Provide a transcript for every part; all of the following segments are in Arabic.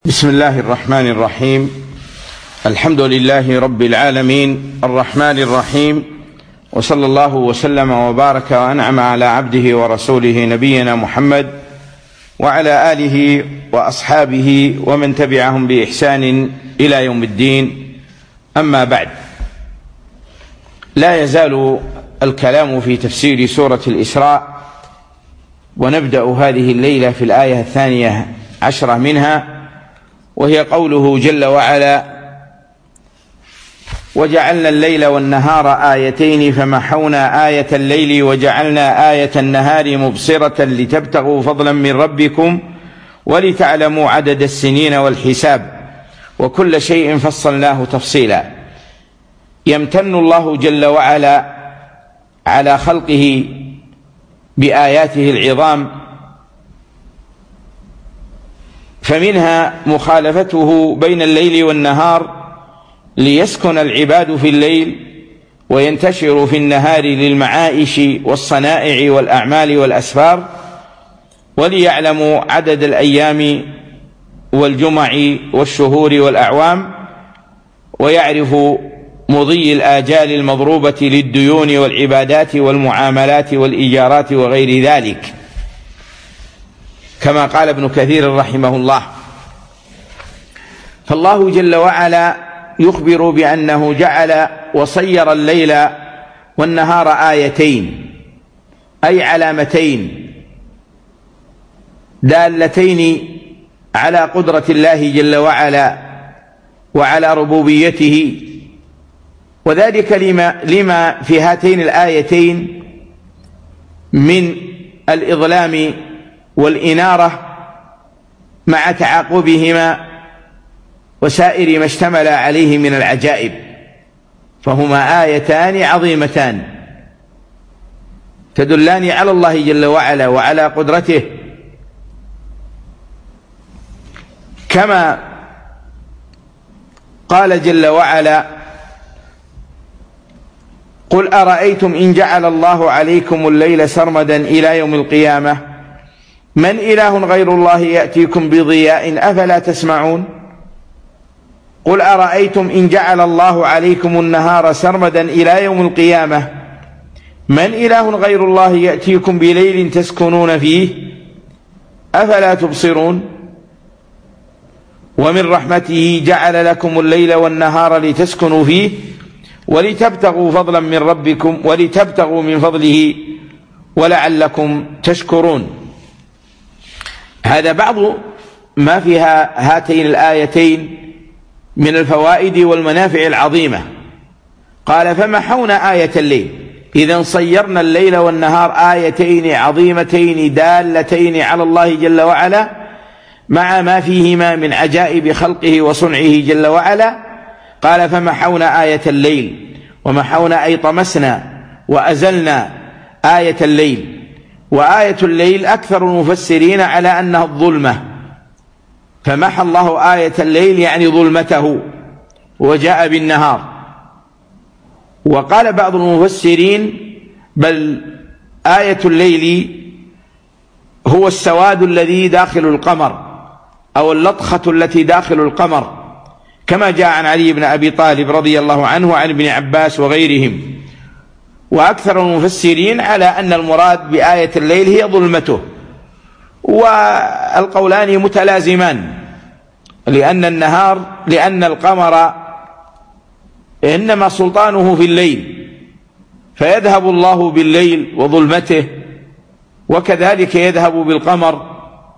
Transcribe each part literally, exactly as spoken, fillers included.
بسم الله الرحمن الرحيم. الحمد لله رب العالمين الرحمن الرحيم، وصلى الله وسلم وبارك وأنعم على عبده ورسوله نبينا محمد وعلى آله وأصحابه ومن تبعهم بإحسان إلى يوم الدين. أما بعد، لا يزال الكلام في تفسير سورة الإسراء، ونبدأ هذه الليلة في الآية الثانية عشرة منها، وهي قوله جل وعلا: وجعلنا الليل والنهار آيتين فمحونا آية الليل وجعلنا آية النهار مبصرة لتبتغوا فضلا من ربكم ولتعلموا عدد السنين والحساب وكل شيء فصلناه تفصيلا. يمتن الله جل وعلا على خلقه بآياته العظام، فمنها مخالفته بين الليل والنهار ليسكن العباد في الليل وينتشروا في النهار للمعائش والصنائع والأعمال والأسفار، وليعلموا عدد الأيام والجمع والشهور والأعوام، ويعرفوا مضي الآجال المضروبة للديون والعبادات والمعاملات والإيجارات وغير ذلك، كما قال ابن كثير رحمه الله. فالله جل وعلا يخبر بأنه جعل وصير الليل والنهار آيتين، أي علامتين دالتين على قدرة الله جل وعلا وعلى ربوبيته، وذلك لما, لما في هاتين الآيتين من الإظلام والإنارة مع تعاقبهما وسائر ما اشتمل عليه من العجائب، فهما آيتان عظيمتان تدلان على الله جل وعلا وعلى قدرته، كما قال جل وعلا: قل أرأيتم إن جعل الله عليكم الليل سرمدا إلى يوم القيامة من إله غير الله يأتيكم بضياء أفلا تسمعون. قل أرأيتم إن جعل الله عليكم النهار سرمدا إلى يوم القيامة من إله غير الله يأتيكم بليل تسكنون فيه أفلا تبصرون. ومن رحمته جعل لكم الليل والنهار لتسكنوا فيه ولتبتغوا فضلا من ربكم ولتبتغوا من فضله ولعلكم تشكرون. هذا بعض ما فيها هاتين الآيتين من الفوائد والمنافع العظيمة. قال: فمحونا آية الليل، إذن صيرنا الليل والنهار آيتين عظيمتين دالتين على الله جل وعلا مع ما فيهما من عجائب خلقه وصنعه جل وعلا. قال: فمحونا آية الليل، ومحونا أي طمسنا وأزلنا آية الليل. وآية الليل أكثر المفسرين على أنها الظلمة، فمحى الله آية الليل يعني ظلمته وجاء بالنهار. وقال بعض المفسرين: بل آية الليل هو السواد الذي داخل القمر، أو اللطخة التي داخل القمر، كما جاء عن علي بن أبي طالب رضي الله عنه وعن ابن عباس وغيرهم. وأكثر المفسرين على أن المراد بآية الليل هي ظلمته، والقولان متلازمان، لأن النهار لأن القمر إنما سلطانه في الليل، فيذهب الله بالليل وظلمته، وكذلك يذهب بالقمر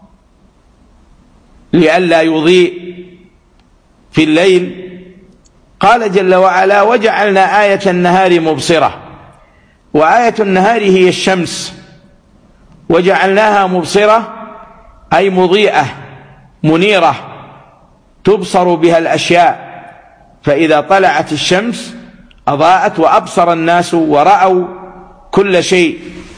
لئلا يضيء في الليل. قال جل وعلا: وجعلنا آية النهار مبصرة، وآية النهار هي الشمس، وجعلناها مبصرة أي مضيئة منيرة تبصر بها الأشياء، فإذا طلعت الشمس أضاءت وأبصر الناس ورأوا كل شيء.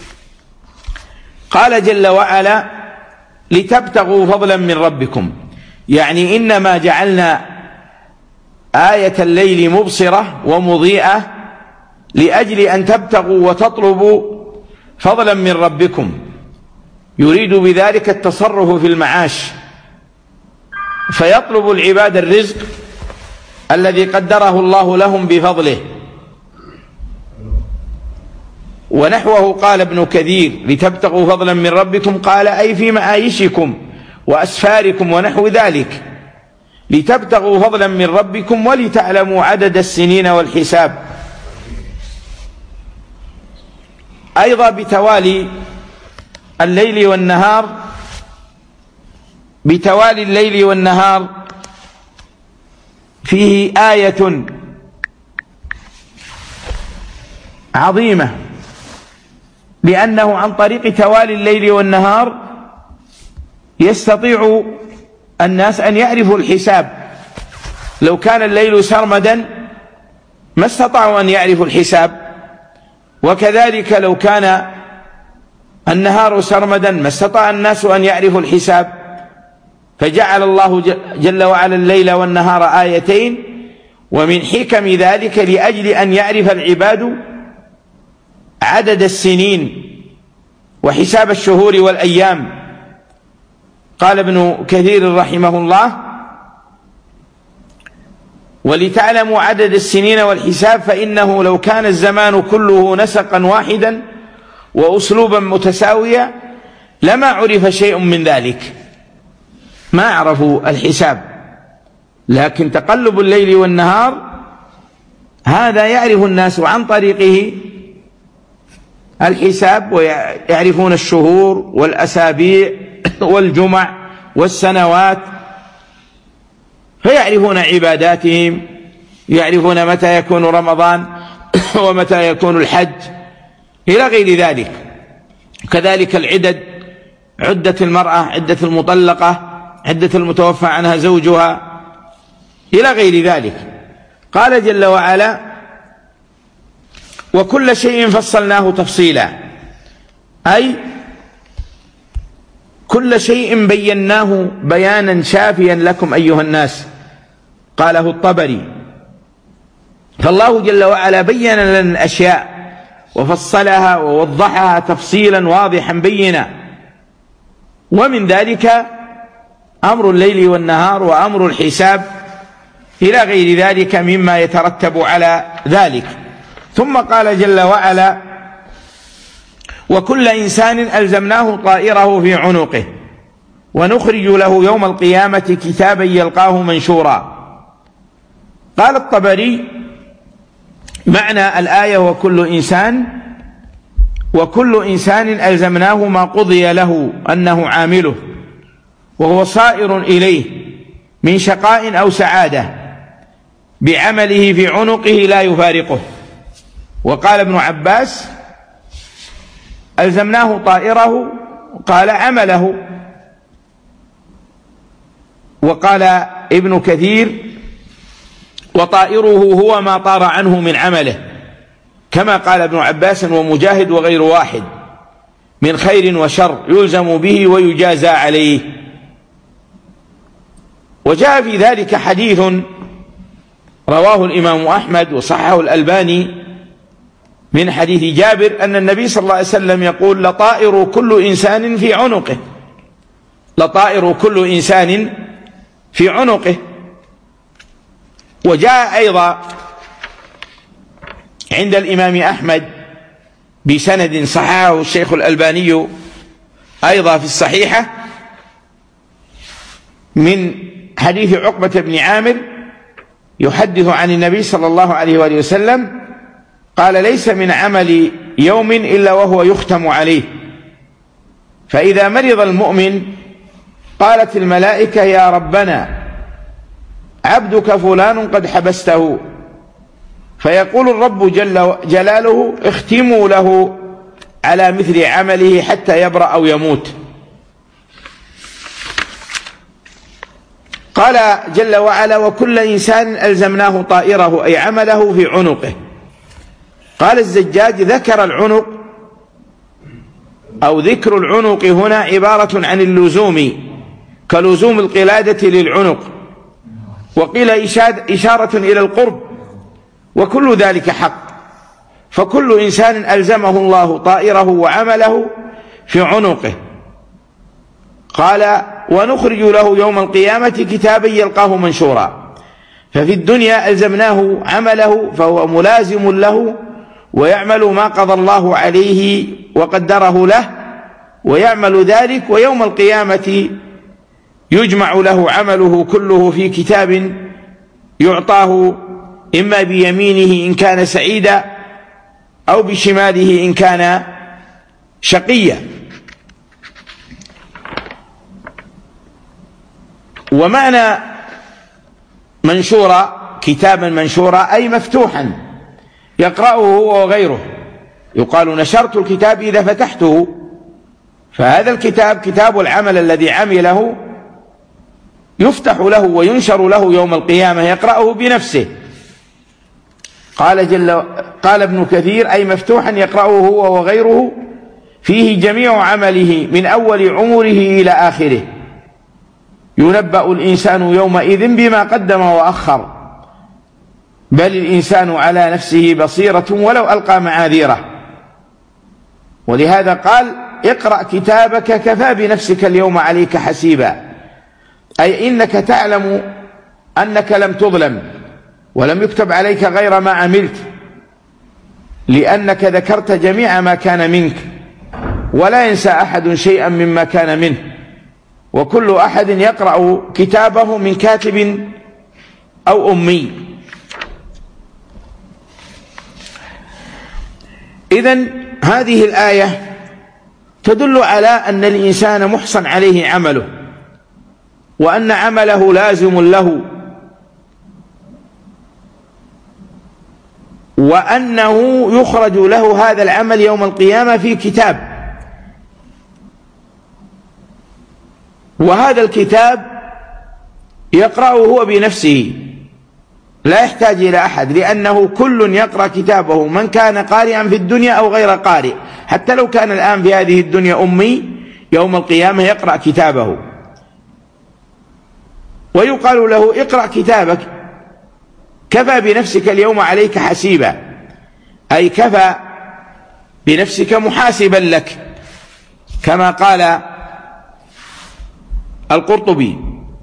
قال جل وعلا: لتبتغوا فضلا من ربكم، يعني إنما جعلنا آية الليل مبصرة ومضيئة لأجل أن تبتغوا وتطلبوا فضلا من ربكم، يريد بذلك التصرف في المعاش، فيطلب العباد الرزق الذي قدره الله لهم بفضله. ونحوه قال ابن كثير: لتبتغوا فضلا من ربكم، قال أي في معايشكم وأسفاركم ونحو ذلك، لتبتغوا فضلا من ربكم ولتعلموا عدد السنين والحساب. أيضا بتوالي الليل والنهار بتوالي الليل والنهار فيه آية عظيمة، لأنه عن طريق توالي الليل والنهار يستطيع الناس أن يعرفوا الحساب. لو كان الليل سرمدا ما استطاعوا أن يعرفوا الحساب، وكذلك لو كان النهار سرمدا ما استطاع الناس أن يعرفوا الحساب. فجعل الله جل وعلا الليل والنهار آيتين، ومن حكم ذلك لأجل أن يعرف العباد عدد السنين وحساب الشهور والأيام. قال ابن كثير رحمه الله: ولتعلموا عدد السنين والحساب، فإنه لو كان الزمان كله نسقا واحدا وأسلوبا متساويا لما عرف شيء من ذلك، ما عرفوا الحساب. لكن تقلب الليل والنهار هذا يعرف الناس عن طريقه الحساب، ويعرفون الشهور والأسابيع والجمع والسنوات، فيعرفون عباداتهم، يعرفون متى يكون رمضان ومتى يكون الحج إلى غير ذلك. كذلك العدد، عدة المرأة، عدة المطلقة، عدة المتوفى عنها زوجها إلى غير ذلك. قال جل وعلا: وكل شيء فصلناه تفصيلا، أي كل شيء بيناه بيانا شافيا لكم أيها الناس. قاله الطبري. فالله جل وعلا بين لنا الأشياء وفصلها ووضحها تفصيلا واضحا بينا، ومن ذلك أمر الليل والنهار وأمر الحساب إلى غير ذلك مما يترتب على ذلك. ثم قال جل وعلا: وكل إنسان ألزمناه طائره في عنقه ونخرج له يوم القيامة كتابا يلقاه منشورا. قال الطبري: معنى الآية وكل إنسان وكل إنسان ألزمناه ما قضي له أنه عامله، وهو صائر إليه من شقاء أو سعادة بعمله في عنقه لا يفارقه. وقال ابن عباس: ألزمناه طائره، قال عمله. وقال ابن كثير: وطائره هو ما طار عنه من عمله، كما قال ابن عباس ومجاهد وغير واحد، من خير وشر يلزم به ويجازى عليه. وجاء في ذلك حديث رواه الإمام أحمد وصححه الألباني من حديث جابر أن النبي صلى الله عليه وسلم يقول: لطائر كل إنسان في عنقه، لطائر كل إنسان في عنقه. وجاء أيضا عند الإمام أحمد بسند صححه الشيخ الألباني أيضا في الصحيحة من حديث عقبة بن عامر يحدث عن النبي صلى الله عليه وآله وسلم قال: ليس من عمل يوم إلا وهو يختم عليه، فإذا مرض المؤمن قالت الملائكة: يا ربنا عبدك فلان قد حبسته، فيقول الرب جل جلاله: اختموا له على مثل عمله حتى يبرأ أو يموت. قال جل وعلا: وكل إنسان ألزمناه طائره، أي عمله في عنقه. قال الزجاج: ذكر العنق أو ذكر العنق هنا عبارة عن اللزوم كلزوم القلادة للعنق، وقيل إشارة إلى القرب، وكل ذلك حق. فكل إنسان ألزمه الله طائره وعمله في عنقه. قال ونخرج له يوم القيامة كتابا يلقاه منشورا. ففي الدنيا ألزمناه عمله فهو ملازم له، ويعمل ما قضى الله عليه وقدره له ويعمل ذلك، ويوم القيامة يجمع له عمله كله في كتاب يعطاه إما بيمينه إن كان سعيدا أو بشماله إن كان شقيا. ومعنى منشورا كتابا منشورا أي مفتوحا يقرأه هو وغيره. يقال نشرت الكتاب إذا فتحته، فهذا الكتاب كتاب العمل الذي عمله يفتح له وينشر له يوم القيامة يقرأه بنفسه. قال جل قال ابن كثير أي مفتوحا يقرأه هو وغيره، فيه جميع عمله من أول عمره إلى آخره. ينبأ الإنسان يومئذ بما قدم وأخر، بل الإنسان على نفسه بصيرة ولو ألقى معاذيره. ولهذا قال اقرأ كتابك كفى بنفسك اليوم عليك حسيبا، أي إنك تعلم أنك لم تظلم ولم يكتب عليك غير ما عملت، لأنك ذكرت جميع ما كان منك، ولا ينسى أحد شيئا مما كان منه، وكل أحد يقرأ كتابه من كاتب أو أمي. إذن هذه الآية تدل على أن الإنسان محصن عليه عمله، وأن عمله لازم له، وأنه يخرج له هذا العمل يوم القيامة في كتاب، وهذا الكتاب يقرأه هو بنفسه لا يحتاج إلى أحد، لأنه كل يقرأ كتابه، من كان قارئا في الدنيا أو غير قارئ، حتى لو كان الآن في هذه الدنيا أمي يوم القيامة يقرأ كتابه. ويقال له اقرأ كتابك كفى بنفسك اليوم عليك حسيبا، أي كفى بنفسك محاسبا لك، كما قال القرطبي.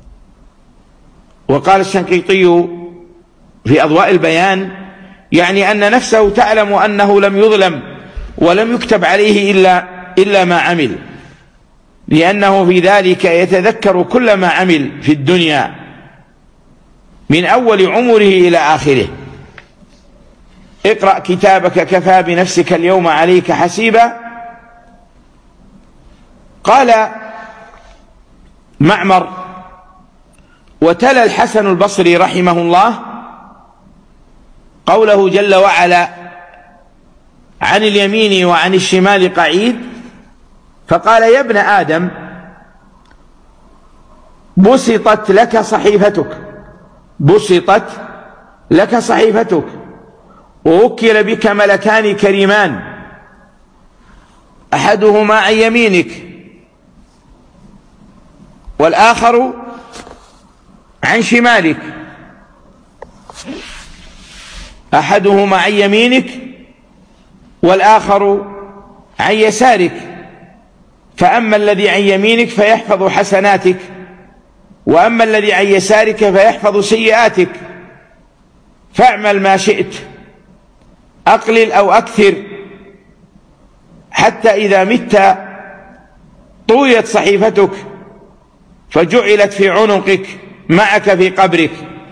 وقال الشنقيطي في أضواء البيان يعني أن نفسه تعلم أنه لم يظلم ولم يكتب عليه إلا, إلا ما عمل، لأنه في ذلك يتذكر كل ما عمل في الدنيا من أول عمره إلى آخره. اقرأ كتابك كفى بنفسك اليوم عليك حسيبا. قال معمر: وتلا الحسن البصري رحمه الله قوله جل وعلا: عن اليمين وعن الشمال قعيد، فقال: يا ابن آدم بسطت لك صحيفتك، بسطت لك صحيفتك، ووكل بك ملكان كريمان، أحدهما عن يمينك والآخر عن شمالك، أحدهما عن يمينك والآخر عن يسارك، فأما الذي عن يمينك فيحفظ حسناتك، وأما الذي عن يسارك فيحفظ سيئاتك، فاعمل ما شئت أقلل أو أكثر، حتى إذا مت طويت صحيفتك فجعلت في عنقك معك في قبرك،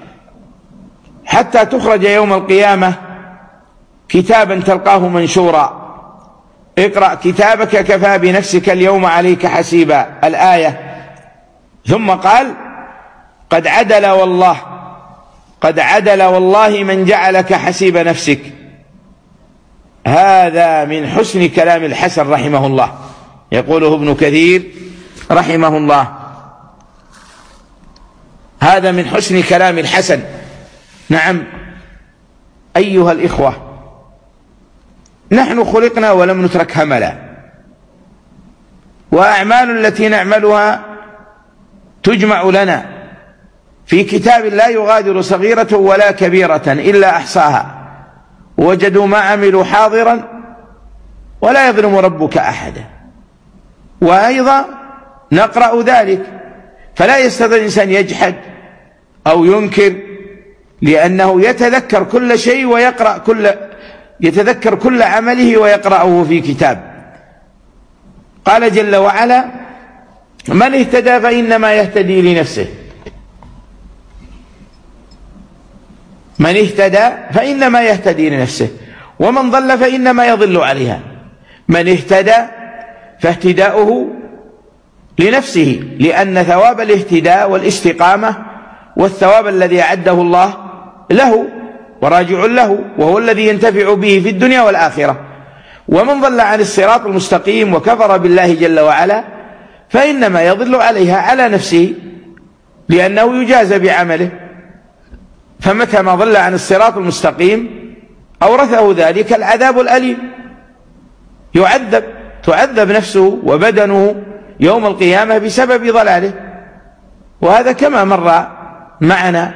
حتى تخرج يوم القيامة كتابا تلقاه منشورا. اقرأ كتابك كفى بنفسك اليوم عليك حسيبا، الآية. ثم قال: قد عدل والله قد عدل والله من جعلك حسيب نفسك. هذا من حسن كلام الحسن رحمه الله، يقوله ابن كثير رحمه الله، هذا من حسن كلام الحسن. نعم أيها الإخوة، نحن خلقنا ولم نترك هملا، وأعمال التي نعملها تجمع لنا في كتاب لا يغادر صغيرة ولا كبيرة إلا أحصاها، وجدوا ما عملوا حاضرا ولا يظلم ربك أحدا. وأيضا نقرأ ذلك فلا يستطيع الإنسان يجحد أو ينكر، لأنه يتذكر كل شيء ويقرأ كل يتذكر كل عمله ويقرأه في كتاب. قال جل وعلا: من اهتدى فإنما يهتدي لنفسه. من اهتدى فإنما يهتدي لنفسه، ومن ضل فإنما يضل عليها. من اهتدى فاهتداؤه لنفسه، لأن ثواب الاهتداء والاستقامة والثواب الذي أعده الله له وراجع له، وهو الذي ينتفع به في الدنيا والآخرة. ومن ضل عن الصراط المستقيم وكفر بالله جل وعلا فإنما يضل عليها، على نفسه، لأنه يجازى بعمله. فمتى ما ضل عن الصراط المستقيم أورثه ذلك العذاب الأليم، يعذب تعذب نفسه وبدنه يوم القيامة بسبب ضلاله. وهذا كما مر معنا: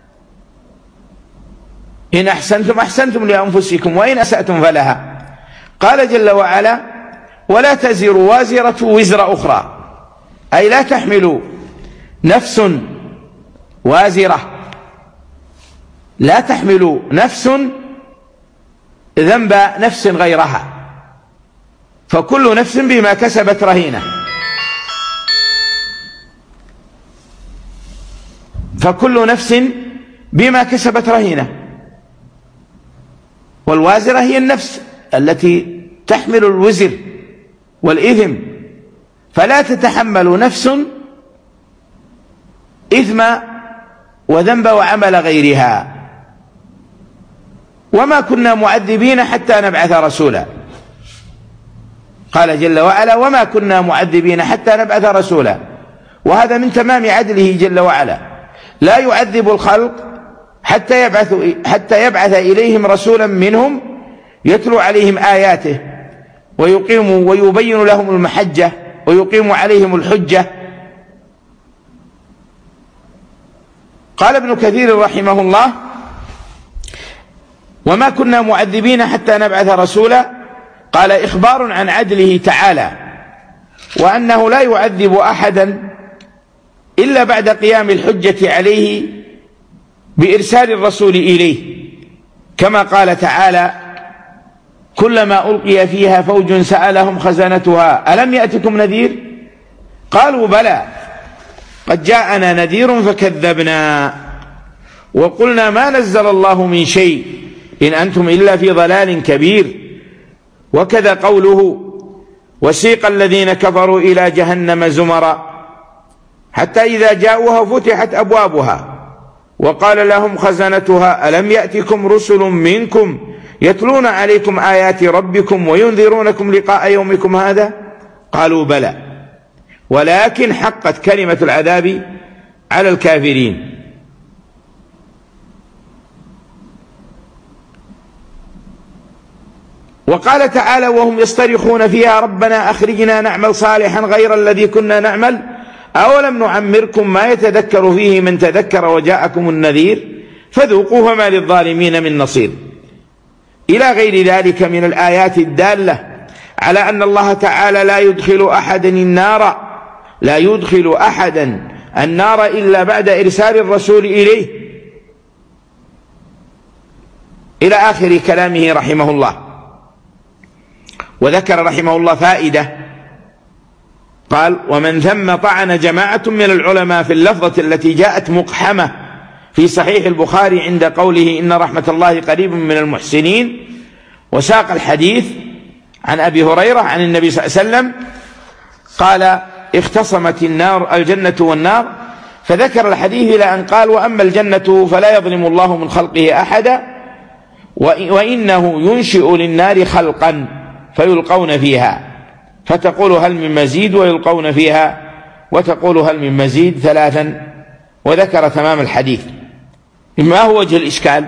إن أحسنتم أحسنتم لأنفسكم وإن أسأتم فلها. قال جل وعلا: ولا تزر وازرة وزر أخرى، أي لا تحمل نفس وازرة، لا تحمل نفس ذنب نفس غيرها، فكل نفس بما كسبت رهينة. فكل نفس بما كسبت رهينة. والوازرة هي النفس التي تحمل الوزر والإثم، فلا تتحمل نفس إثم وذنب وعمل غيرها. وما كنا معذبين حتى نبعث رسولا. قال جل وعلا: وما كنا معذبين حتى نبعث رسولا. وهذا من تمام عدله جل وعلا، لا يعذب الخلق حتى يبعث, حتى يبعث إليهم رسولا منهم يتلو عليهم آياته ويقيم ويبين لهم المحجة ويقيم عليهم الحجة. قال ابن كثير رحمه الله: وما كنا معذبين حتى نبعث رسولا، قال إخبار عن عدله تعالى، وأنه لا يعذب أحدا إلا بعد قيام الحجة عليه بإرسال الرسول إليه، كما قال تعالى: كلما ألقي فيها فوج سألهم خزنتها ألم يأتكم نذير؟ قالوا بلى قد جاءنا نذير فكذبنا وقلنا ما نزل الله من شيء إن أنتم إلا في ضلال كبير. وكذا قوله: وسيق الذين كفروا إلى جهنم زمرا حتى إذا جاءوها فتحت أبوابها وقال لهم خزنتها ألم يأتكم رسل منكم يتلون عليكم آيات ربكم وينذرونكم لقاء يومكم هذا؟ قالوا بلى ولكن حقت كلمة العذاب على الكافرين. وقال تعالى: وهم يصطرخون فيها ربنا أخرجنا نعمل صالحا غير الذي كنا نعمل أولم نعمركم ما يتذكر فيه من تذكر وجاءكم النذير فذوقوا فما للظالمين من نصير. إلى غير ذلك من الآيات الدالة على أن الله تعالى لا يدخل أحدا النار لا يدخل أحدا النار إلا بعد إرسال الرسول إليه، إلى آخر كلامه رحمه الله. وذكر رحمه الله فائدة، قال: ومن ثم طعن جماعة من العلماء في اللفظة التي جاءت مقحمة في صحيح البخاري عند قوله إن رحمة الله قريب من المحسنين، وساق الحديث عن أبي هريرة عن النبي صلى الله عليه وسلم قال: اختصمت النار الجنة والنار، فذكر الحديث إلى أن قال: وأما الجنة فلا يظلم الله من خلقه أحدا وإنه ينشئ للنار خلقا فيلقون فيها فتقول هل من مزيد ويلقون فيها وتقول هل من مزيد ثلاثا، وذكر تمام الحديث. ما هو وجه الإشكال؟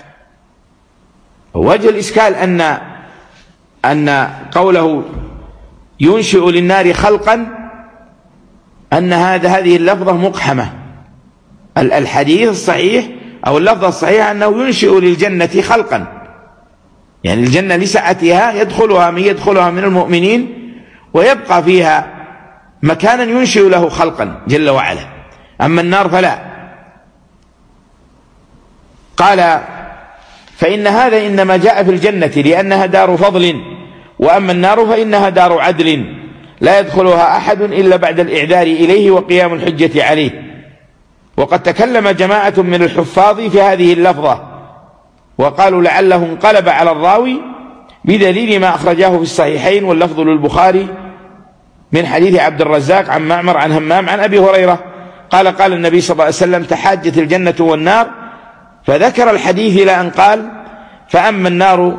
وجه الإشكال أن أن قوله ينشئ للنار خلقا أن هذا هذه اللفظة مقحمة. الحديث الصحيح أو اللفظة الصحيحة أنه ينشئ للجنة خلقا، يعني الجنة لسعتها يدخلها من يدخلها من المؤمنين ويبقى فيها مكانا ينشئ له خلقا جل وعلا. أما النار فلا. قال فإن هذا إنما جاء في الجنة لأنها دار فضل، وأما النار فإنها دار عدل لا يدخلها أحد إلا بعد الإعذار إليه وقيام الحجة عليه. وقد تكلم جماعة من الحفاظ في هذه اللفظة وقالوا لعله انقلب على الراوي بدليل ما أخرجاه في الصحيحين، واللفظ للبخاري من حديث عبد الرزاق عن معمر عن همام عن أبي هريرة قال قال النبي صلى الله عليه وسلم تحاجت الجنة والنار، فذكر الحديث إلى أن قال فأما النار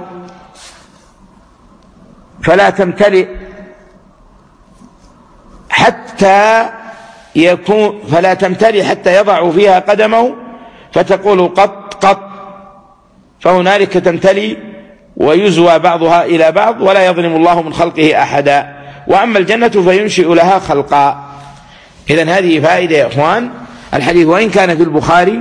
فلا تمتلئ حتى يكون فلا تمتلئ حتى يضع فيها قدمه فتقول قط قط، فهنالك تمتلئ ويزوى بعضها إلى بعض ولا يظلم الله من خلقه أحدا. وأما الجنة فينشئ لها خلقا. إذن هذه فائدة يا إخوان. الحديث وإن كان في البخاري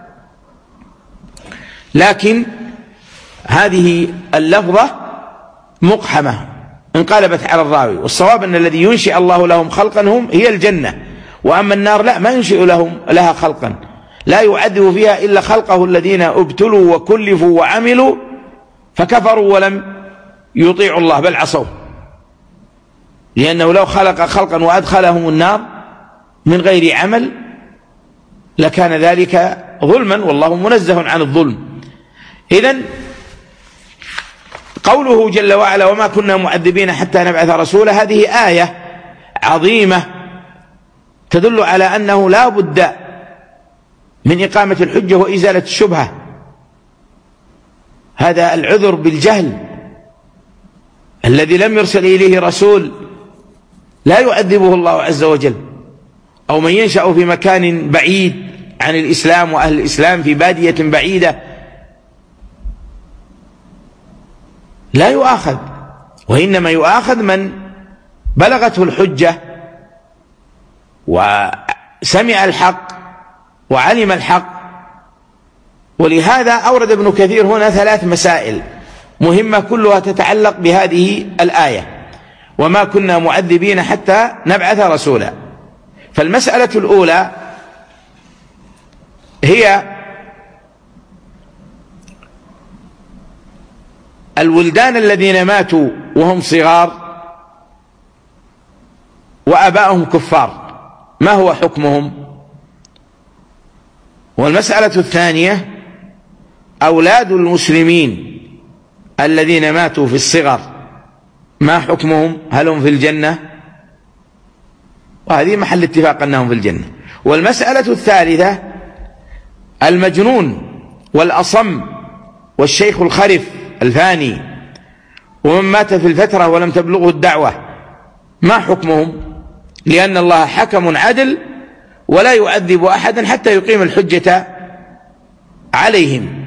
لكن هذه اللفظة مقحمة انقلبت على الراوي، والصواب أن الذي ينشئ الله لهم خلقا هم هي الجنة، وأما النار لا، ما ينشئ لهم لها خلقا، لا يعذب فيها إلا خلقه الذين ابتلوا وكلفوا وعملوا فكفروا ولم يطيعوا الله بل عصوه، لأنه لو خلق خلقا وأدخلهم النار من غير عمل لكان ذلك ظلما، والله منزه عن الظلم. إذن قوله جل وعلا وما كنا معذبين حتى نبعث رسولا، هذه آية عظيمة تدل على أنه لا بد من إقامة الحجة وإزالة الشبهة. هذا العذر بالجهل الذي لم يرسل إليه رسول لا يعذبه الله عز وجل، أو من ينشأ في مكان بعيد عن الإسلام وأهل الإسلام في بادية بعيدة لا يؤاخذ، وإنما يؤاخذ من بلغته الحجة وسمع الحق وعلم الحق. ولهذا أورد ابن كثير هنا ثلاث مسائل مهمة كلها تتعلق بهذه الآية وما كنا معذبين حتى نبعث رسولا. فالمسألة الأولى هي الولدان الذين ماتوا وهم صغار وآباؤهم كفار ما هو حكمهم؟ والمسألة الثانية أولاد المسلمين الذين ماتوا في الصغر ما حكمهم؟ هل هم في الجنة؟ وهذه محل اتفاق أنهم في الجنة. والمسألة الثالثة المجنون والأصم والشيخ الخرف الفاني ومن مات في الفترة ولم تبلغه الدعوة ما حكمهم؟ لأن الله حكم عدل ولا يعذب أحدا حتى يقيم الحجة عليهم.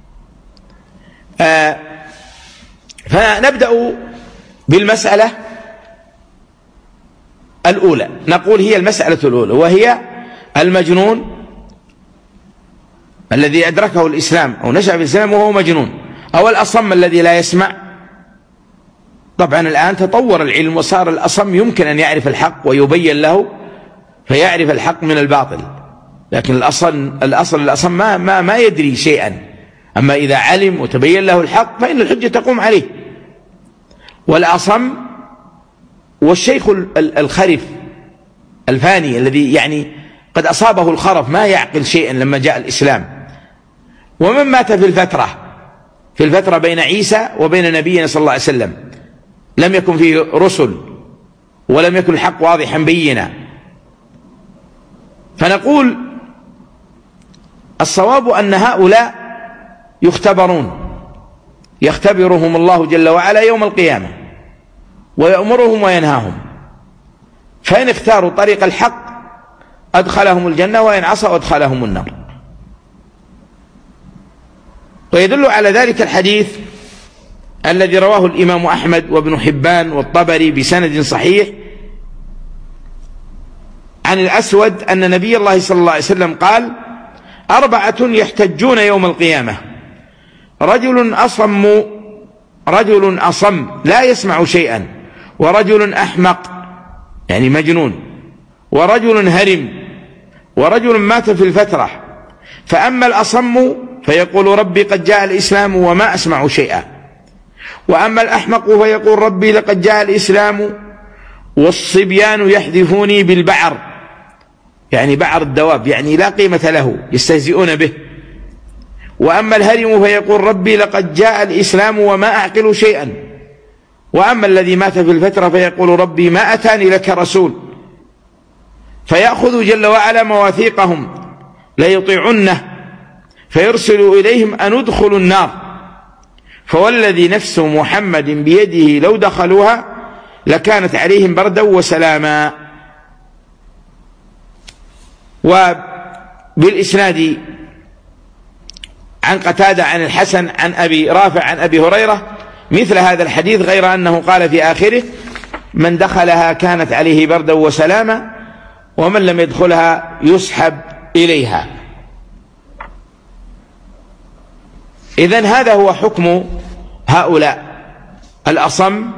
آه فنبدأ بالمسألة الأولى، نقول هي المسألة الأولى وهي المجنون الذي أدركه الإسلام أو نشأ في الإسلام وهو مجنون، أو الأصم الذي لا يسمع. طبعا الآن تطور العلم وصار الأصم يمكن أن يعرف الحق ويبين له فيعرف الحق من الباطل، لكن الأصل الأصل الأصم ما, ما, ما يدري شيئا. أما إذا علم وتبين له الحق فإن الحجة تقوم عليه. والأصم والشيخ الخرف الفاني الذي يعني قد أصابه الخرف ما يعقل شيئا لما جاء الإسلام. ومن مات في الفترة في الفترة بين عيسى وبين نبينا صلى الله عليه وسلم لم يكن فيه رسل ولم يكن الحق واضحا بينا. فنقول الصواب أن هؤلاء يختبرون، يختبرهم الله جل وعلا يوم القيامة ويأمرهم وينهاهم، فإن اختاروا طريق الحق أدخلهم الجنة وإن عصوا أدخلهم النار. ويدل على ذلك الحديث الذي رواه الإمام أحمد وابن حبان والطبري بسند صحيح عن الأسود أن نبي الله صلى الله عليه وسلم قال أربعة يحتجون يوم القيامة: رجل أصم رجل أصم لا يسمع شيئا، ورجل أحمق يعني مجنون، ورجل هرم، ورجل مات في الفترة، فأما الأصم فيقول ربي قد جاء الإسلام وما أسمع شيئا، وأما الأحمق فيقول ربي لقد جاء الإسلام والصبيان يحدثوني بالبعر، يعني بعر الدواب، يعني لا قيمة له يستهزئون به. وأما الهرم فيقول ربي لقد جاء الإسلام وما أعقل شيئا. وأما الذي مات في الفترة فيقول ربي ما أتاني لك رسول، فيأخذ جل وعلا مواثيقهم ليطيعنه، فيرسل إليهم أن ادخلوا النار، فوالذي نفس محمد بيده لو دخلوها لكانت عليهم بردا وسلاما. وبالإسناد عن قتادة عن الحسن عن أبي رافع عن أبي هريرة مثل هذا الحديث، غير أنه قال في آخره من دخلها كانت عليه بردا وسلاما، ومن لم يدخلها يسحب إليها. إذن هذا هو حكم هؤلاء: الأصم،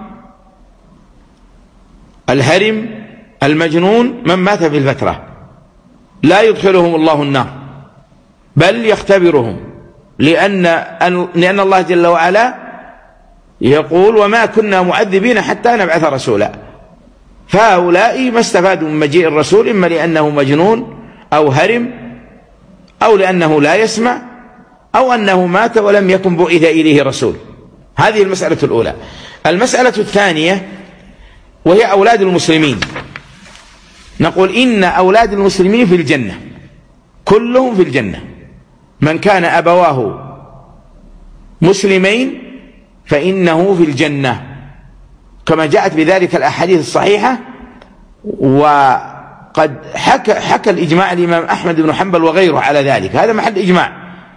الهرم، المجنون، من مات في الفترة. لا يدخلهم الله النار، بل يختبرهم، لأن, لأن الله جل وعلا يقول وما كنا معذبين حتى نبعث رسولا. فهؤلاء ما استفادوا من مجيء الرسول، إما لأنه مجنون أو هرم، أو لأنه لا يسمع، أو أنه مات ولم يكن بعث إليه رسول. هذه المسألة الأولى. المسألة الثانية وهي أولاد المسلمين. نقول إن أولاد المسلمين في الجنة، كلهم في الجنة. من كان أبواه مسلمين فإنه في الجنة، كما جاءت بذلك الأحاديث الصحيحة. وقد حكى, حكى الإجماع الإمام أحمد بن حنبل وغيره على ذلك، هذا محل إجماع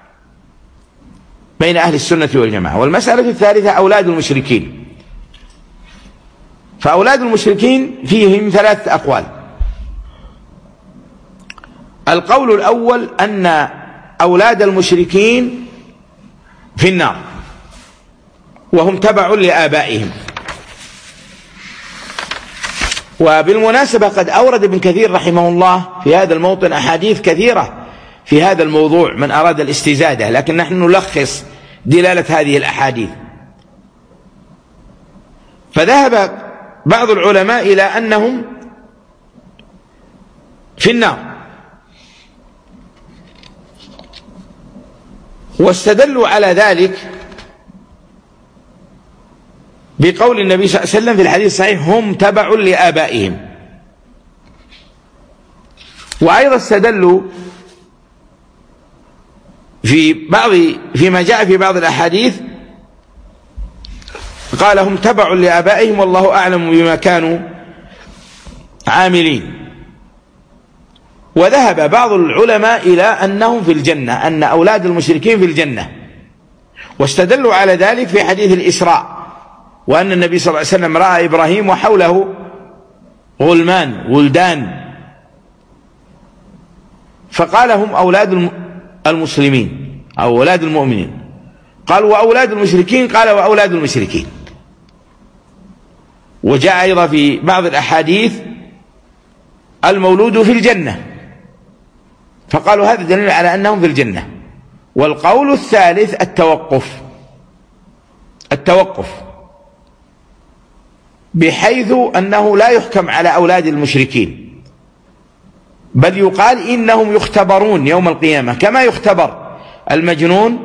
بين أهل السنة والجماعة. والمسألة الثالثة أولاد المشركين. فأولاد المشركين فيهم ثلاثة أقوال. القول الأول أن أولاد المشركين في النار، وهم تبع لآبائهم. وبالمناسبة قد أورد ابن كثير رحمه الله في هذا الموطن أحاديث كثيرة في هذا الموضوع من أراد الاستزادة، لكن نحن نلخص دلالة هذه الأحاديث. فذهب بعض العلماء إلى أنهم في النار، واستدلوا على ذلك بقول النبي صلى الله عليه وسلم في الحديث الصحيح هم تبع لآبائهم. وأيضا استدلوا في بعض فيما جاء في بعض الأحاديث قال هم تبع لآبائهم والله أعلم بما كانوا عاملين. وذهب بعض العلماء إلى أنهم في الجنة، أن أولاد المشركين في الجنة، واستدلوا على ذلك في حديث الإسراء، وأن النبي صلى الله عليه وسلم رأى إبراهيم وحوله غلمان ولدان، فقال هم أولاد المسلمين أو أولاد المؤمنين. قال وأولاد المشركين، قال وأولاد المشركين. وجاء أيضا في بعض الأحاديث المولود في الجنة، فقالوا هذا دليل على أنهم في الجنة. والقول الثالث التوقف التوقف بحيث أنه لا يحكم على أولاد المشركين، بل يقال إنهم يختبرون يوم القيامة كما يختبر المجنون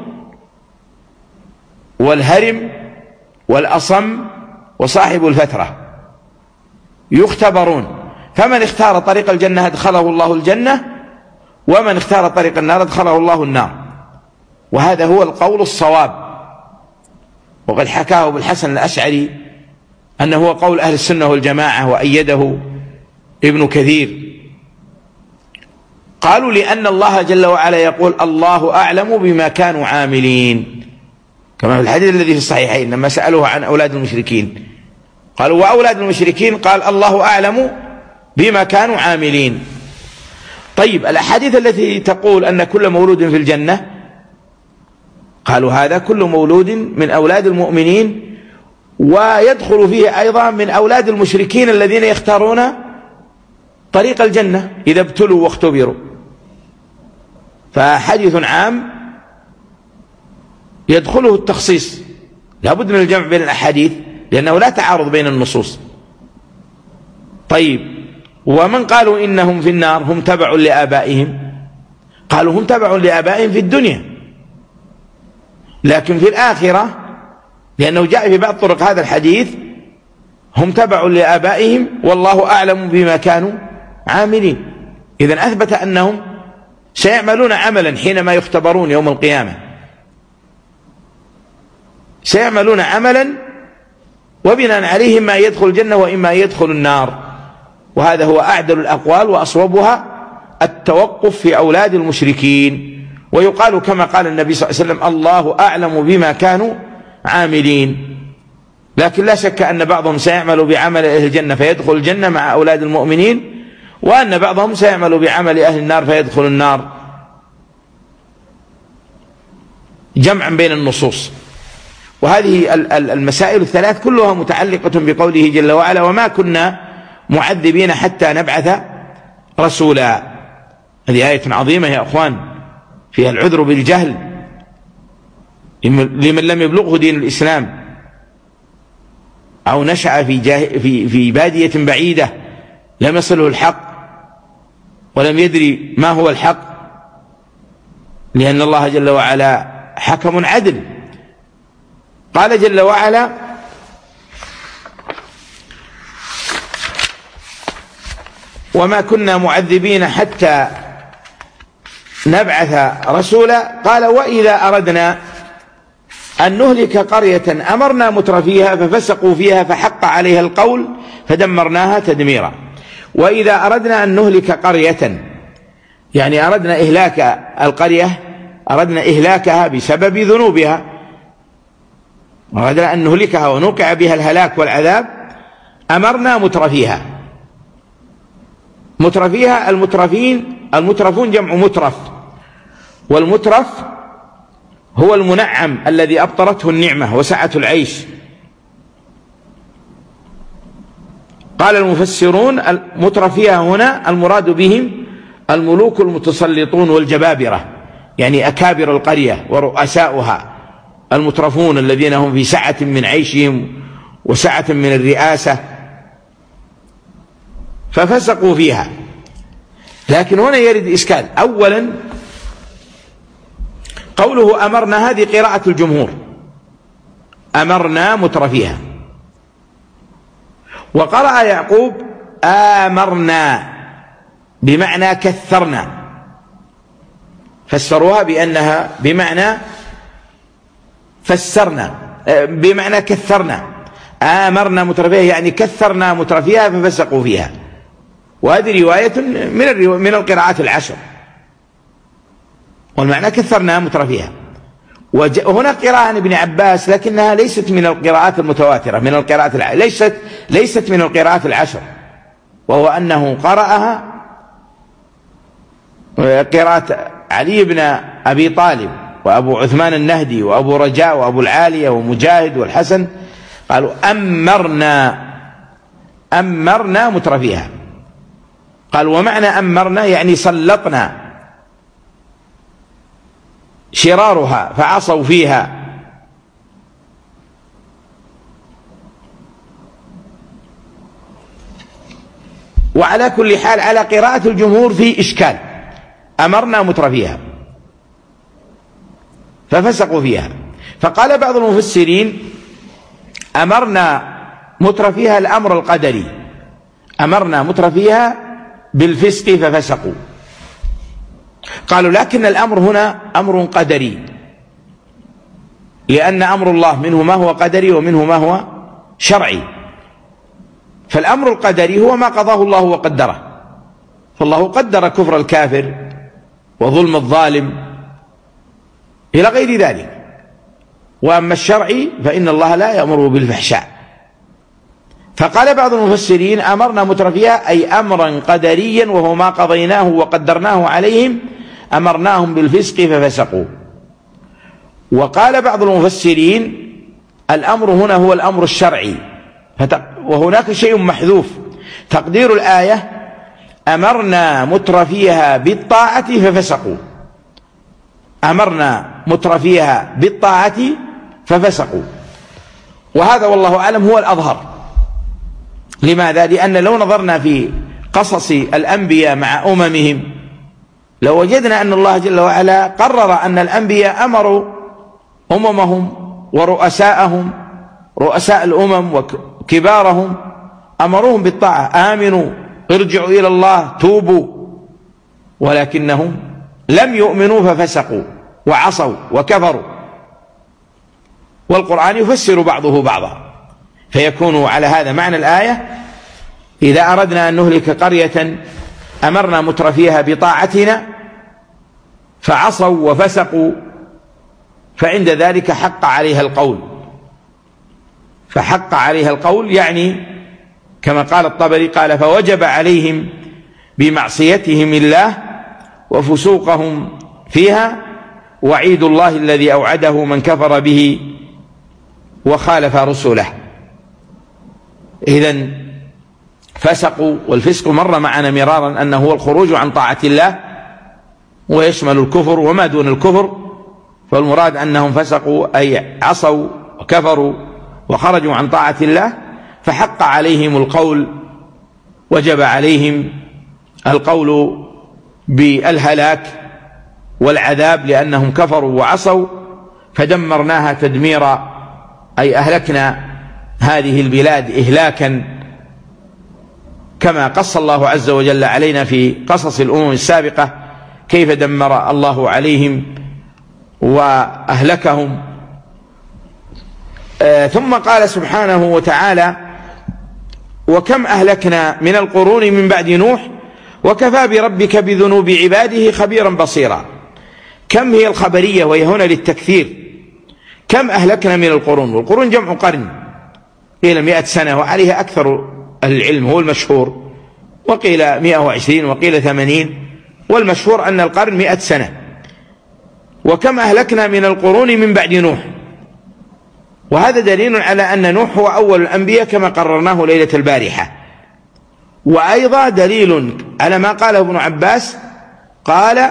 والهرم والأصم وصاحب الفترة، يختبرون. فمن اختار طريق الجنة أدخله الله الجنة، ومن اختار طريق النار أدخله الله النار. وهذا هو القول الصواب، وقد حكاه ابن الحسن الأشعري أنه هو قول أهل السنة والجماعة، وأيده ابن كثير. قالوا لأن الله جل وعلا يقول الله أعلم بما كانوا عاملين، كما في الحديث الذي في الصحيحين لما سألوه عن أولاد المشركين قالوا وأولاد المشركين، قال الله أعلم بما كانوا عاملين. طيب الأحاديث التي تقول أن كل مولود في الجنة، قالوا هذا كل مولود من أولاد المؤمنين، ويدخل فيه أيضا من أولاد المشركين الذين يختارون طريق الجنة إذا ابتلوا واختبروا. فحديث عام يدخله التخصيص، لا بد من الجمع بين الأحاديث لأنه لا تعارض بين النصوص. طيب، ومن قالوا إنهم في النار هم تبع لآبائهم، قالوا هم تبع لآبائهم في الدنيا، لكن في الآخرة لأنه جاء في بعض طرق هذا الحديث هم تبع لآبائهم والله أعلم بما كانوا عاملين. إذن أثبت أنهم سيعملون عملا حينما يختبرون يوم القيامة، سيعملون عملا وبناء عليه ما يدخل الجنة وإما يدخل النار. وهذا هو أعدل الأقوال وأصوبها التوقف في أولاد المشركين، ويقال كما قال النبي صلى الله عليه وسلم الله أعلم بما كانوا عاملين. لكن لا شك أن بعضهم سيعمل بعمل أهل الجنة فيدخل الجنة مع أولاد المؤمنين، وأن بعضهم سيعمل بعمل أهل النار فيدخل النار، جمعا بين النصوص. وهذه المسائل الثلاث كلها متعلقة بقوله جل وعلا وما كنا معذبين حتى نبعث رسولا. هذه آية عظيمة يا أخوان، فيها العذر بالجهل لمن لم يبلغه دين الإسلام أو نشأ في, في, في بادية بعيدة لم يصله الحق ولم يدري ما هو الحق، لأن الله جل وعلا حكم عدل. قال جل وعلا وما كنا معذبين حتى نبعث رسولا. قال وإذا أردنا أن نهلك قرية أمرنا مترفيها ففسقوا فيها فحق عليها القول فدمرناها تدميرا. وإذا أردنا أن نهلك قرية يعني أردنا إهلاك القرية، أردنا إهلاكها بسبب ذنوبها، أردنا أن نهلكها ونوقع بها الهلاك والعذاب، أمرنا مترفيها. مترفيها المترفين، المترفون جمع مترف، والمترف هو المنعم الذي أبطرته النعمة وسعة العيش. قال المفسرون المترفيها هنا المراد بهم الملوك المتسلطون والجبابرة، يعني أكابر القرية ورؤساؤها، المترفون الذين هم في سعة من عيشهم وسعة من الرئاسة ففسقوا فيها. لكن هنا يرد إشكال. أولا قوله أمرنا هذه قراءة الجمهور، أمرنا مترفيها. وقرأ يعقوب آمرنا بمعنى كثرنا، فسروها بأنها بمعنى فسرنا بمعنى كثرنا. آمرنا مترفيها يعني كثرنا مترفيها ففسقوا فيها. وهذه رواية من من القراءات العشر، والمعنى كثرنا مترفيها. وهنا قراءة عن ابن عباس لكنها ليست من القراءات المتواترة، من القراءات الع... ليست ليست من القراءات العشر، وهو أنه قرأها قراءة علي بن أبي طالب وأبو عثمان النهدي وأبو رجاء وأبو العالية ومجاهد والحسن، قالوا أمرنا أمرنا مترفيها. قال ومعنى أمرنا يعني سلطنا شرارها فعصوا فيها. وعلى كل حال على قراءة الجمهور في إشكال، أمرنا مترفيها ففسقوا فيها. فقال بعض المفسرين أمرنا مترفيها الأمر القدري، أمرنا مترفيها بالفسق ففسقوا. قالوا لكن الأمر هنا أمر قدري، لأن أمر الله منه ما هو قدري ومنه ما هو شرعي. فالأمر القدري هو ما قضاه الله وقدره، فالله قدر كفر الكافر وظلم الظالم إلى غير ذلك. وأما الشرعي فإن الله لا يأمر بالفحشاء. فقال بعض المفسرين أمرنا مترفيها أي أمرا قدريا وهو ما قضيناه وقدرناه عليهم، أمرناهم بالفسق ففسقوا. وقال بعض المفسرين الأمر هنا هو الأمر الشرعي، وهناك شيء محذوف، تقدير الآية أمرنا مترفيها بالطاعة ففسقوا، أمرنا مترفيها بالطاعة ففسقوا. وهذا والله أعلم هو الأظهر. لماذا؟ لأن لو نظرنا في قصص الأنبياء مع أممهم لو وجدنا أن الله جل وعلا قرر أن الأنبياء أمروا أممهم ورؤساءهم، رؤساء الأمم وكبارهم، أمروهم بالطاعة: آمنوا، ارجعوا إلى الله، توبوا. ولكنهم لم يؤمنوا ففسقوا وعصوا وكفروا. والقرآن يفسر بعضه بعضا، فيكون على هذا معنى الآية: إذا أردنا أن نهلك قرية أمرنا مترفيها بطاعتنا فعصوا وفسقوا، فعند ذلك حق عليها القول. فحق عليها القول يعني كما قال الطبري قال: فوجب عليهم بمعصيتهم الله وفسوقهم فيها وعيد الله الذي أوعده من كفر به وخالف رسله. إذن فسقوا، والفسق مر معنا مرارا أنه هو الخروج عن طاعة الله ويشمل الكفر وما دون الكفر، فالمراد أنهم فسقوا أي عصوا وكفروا وخرجوا عن طاعة الله، فحق عليهم القول، وجب عليهم القول بالهلاك والعذاب لأنهم كفروا وعصوا، فدمرناها تدميرا أي أهلكنا هذه البلاد إهلاكا، كما قص الله عز وجل علينا في قصص الأمم السابقة كيف دمر الله عليهم وأهلكهم. آه ثم قال سبحانه وتعالى: وكم أهلكنا من القرون من بعد نوح وكفى بربك بذنوب عباده خبيرا بصيرا. كم هي الخبرية وهي هنا للتكثير. كم أهلكنا من القرون، والقرون جمع قرن، قيل مئة سنة وعليها أكثر العلم هو المشهور، وقيل مئة وعشرين وقيل ثمانين، والمشهور أن القرن مئة سنة. وكم أهلكنا من القرون من بعد نوح، وهذا دليل على أن نوح هو أول الأنبياء كما قررناه ليلة البارحة. وأيضا دليل على ما قاله ابن عباس قال: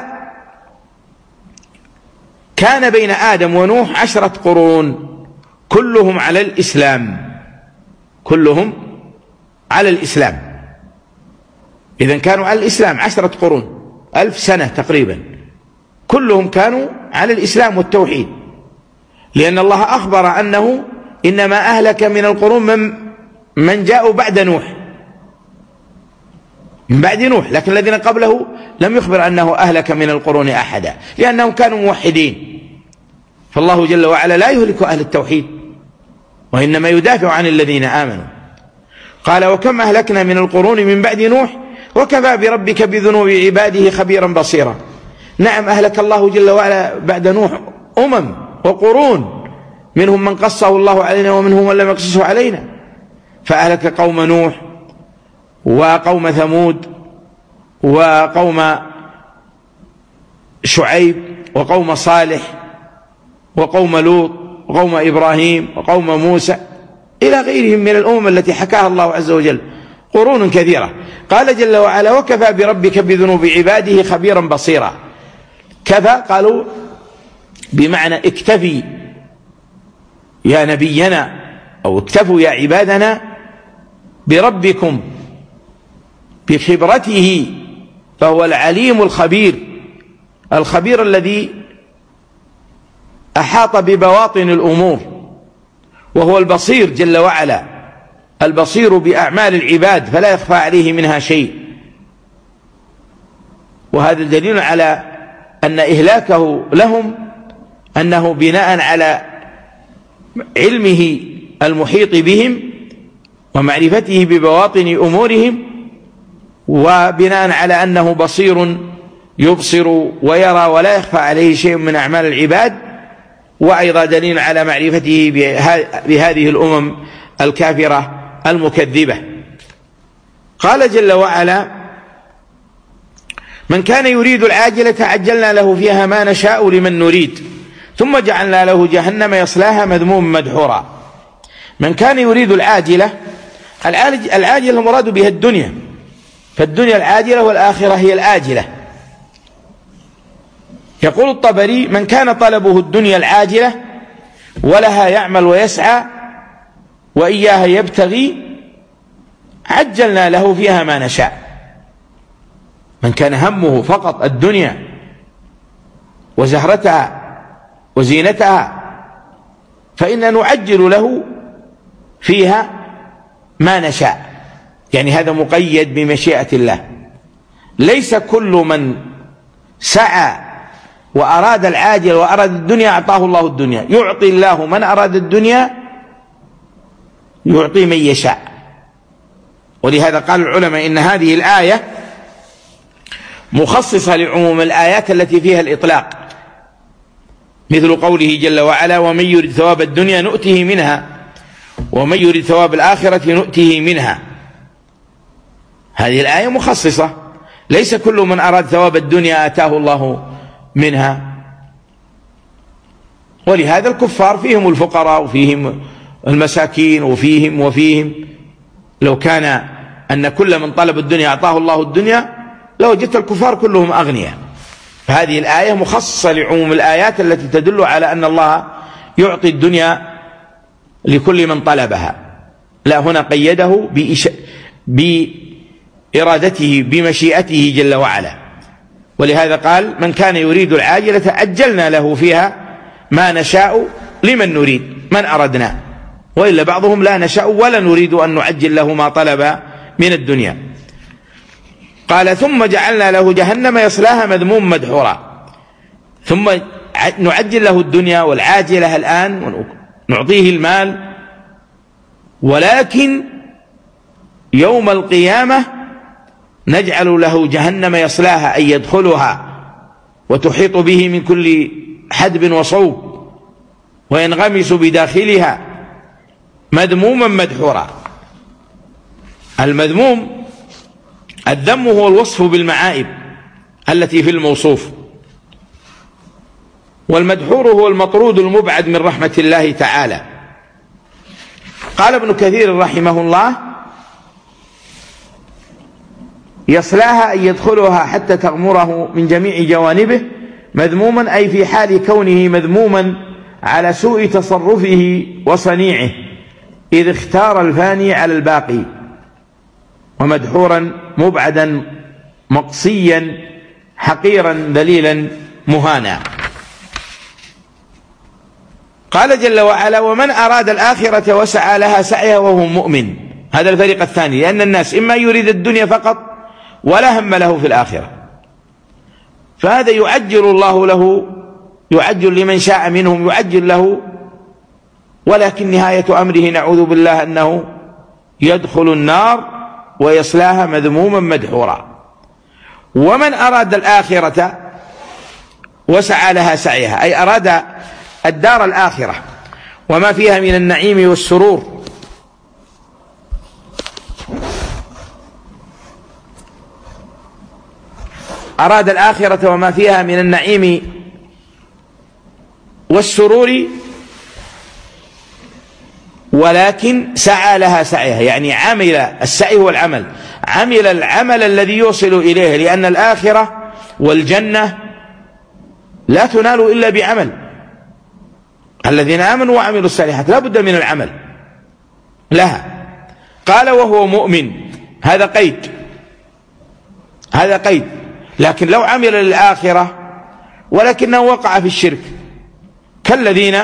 كان بين آدم ونوح عشرة قرون كلهم على الإسلام، كلهم على الإسلام. إذن كانوا على الإسلام عشرة قرون، ألف سنة تقريبا، كلهم كانوا على الإسلام والتوحيد، لأن الله أخبر أنه إنما أهلك من القرون من, من جاءوا بعد نوح، من بعد نوح، لكن الذين قبله لم يخبر أنه أهلك من القرون أحدا، لأنهم كانوا موحدين. فالله جل وعلا لا يهلك أهل التوحيد، وإنما يدافع عن الذين آمنوا. قال: وكم أهلكنا من القرون من بعد نوح وكفى بربك بذنوب عباده خبيرا بصيرا. نعم، أهلك الله جل وعلا بعد نوح أمم وقرون، منهم من قصه الله علينا ومنهم من لم يقصه علينا. فأهلك قوم نوح وقوم ثمود وقوم شعيب وقوم صالح وقوم لوط وقوم إبراهيم وقوم موسى إلى غيرهم من الأمم التي حكاها الله عز وجل، قرون كثيرة. قال جل وعلا: وكفى بربك بذنوب عباده خبيرا بصيرا. كفى قالوا بمعنى اكتفي يا نبينا، أو اكتفوا يا عبادنا بربكم بخبرته، فهو العليم الخبير، الخبير الذي أحاط ببواطن الأمور، وهو البصير جل وعلا، البصير بأعمال العباد فلا يخفى عليه منها شيء. وهذا دليل على أن إهلاكه لهم أنه بناء على علمه المحيط بهم ومعرفته ببواطن أمورهم، وبناء على أنه بصير يبصر ويرى ولا يخفى عليه شيء من أعمال العباد. وأيضا دليل على معرفته بهذه الأمم الكافرة المكذبة. قال جل وعلا: من كان يريد العاجلة عجلنا له فيها ما نشاء لمن نريد ثم جعلنا له جهنم يصلاها مذموما مدحورا. من كان يريد العاجلة، العاجلة المراد بها الدنيا، فالدنيا العاجلة والآخرة هي الآجلة. يقول الطبري: من كان طلبه الدنيا العاجلة ولها يعمل ويسعى وإياها يبتغي عجلنا له فيها ما نشاء. من كان همه فقط الدنيا وزهرتها وزينتها فإن نعجل له فيها ما نشاء، يعني هذا مقيد بمشيئة الله. ليس كل من سعى وأراد العاجل وأراد الدنيا أعطاه الله الدنيا، يعطي الله من أراد الدنيا، يعطي من يشاء. ولهذا قال العلماء إن هذه الآية مخصصة لعموم الآيات التي فيها الإطلاق، مثل قوله جل وعلا: ومن يرد ثواب الدنيا نؤته منها ومن يرد ثواب الآخرة نؤته منها. هذه الآية مخصصة، ليس كل من أراد ثواب الدنيا آتاه الله منها. ولهذا الكفار فيهم الفقراء وفيهم المساكين وفيهم وفيهم لو كان أن كل من طلب الدنيا أعطاه الله الدنيا لوجدت الكفار كلهم أغنياء. فهذه الآية مخصصة لعموم الآيات التي تدل على أن الله يعطي الدنيا لكل من طلبها. لا، هنا قيده بإش... بإرادته بمشيئته جل وعلا. ولهذا قال: من كان يريد العاجلة عجلنا له فيها ما نشاء لمن نريد من أردنا. وإلا بعضهم لا نشاء ولا نريد أن نعجل له ما طلب من الدنيا. قال: ثم جعلنا له جهنم يصلاها مذموم مدحورا. ثم نعجل له الدنيا والعاجلة الآن ونعطيه المال، ولكن يوم القيامة نجعل له جهنم يصلاها أي يدخلها وتحيط به من كل حدب وصوب وينغمس بداخلها مذموما مدحورا. المذموم الذم هو الوصف بالمعائب التي في الموصوف، والمدحور هو المطرود المبعد من رحمة الله تعالى. قال ابن كثير رحمه الله: يصلاها أن يدخلها حتى تغمره من جميع جوانبه مذموما، أي في حال كونه مذموما على سوء تصرفه وصنيعه إذ اختار الفاني على الباقي، ومدحورا مبعدا مقصيا حقيرا ذليلا مهانا. قال جل وعلا: ومن أراد الآخرة وسعى لها سعيها وهو مؤمن. هذا الفريق الثاني، لأن الناس إما يريد الدنيا فقط ولا هم له في الآخرة، فهذا يعجل الله له، يعجل لمن شاء منهم يعجل له، ولكن نهاية أمره نعوذ بالله أنه يدخل النار ويصلاها مذموما مدحورا. ومن أراد الآخرة وسعى لها سعيها، أي أراد الدار الآخرة وما فيها من النعيم والسرور، أراد الآخرة وما فيها من النعيم والسرور، ولكن سعى لها سعيها، يعني عمل. السعي هو العمل، عمل العمل الذي يوصل إليه، لأن الآخرة والجنة لا تنال إلا بعمل. الذين آمنوا وعملوا الصالحات لا بد من العمل لها. قال: وهو مؤمن. هذا قيد، هذا قيد. لكن لو عمل للآخرة ولكنه وقع في الشرك، كالذين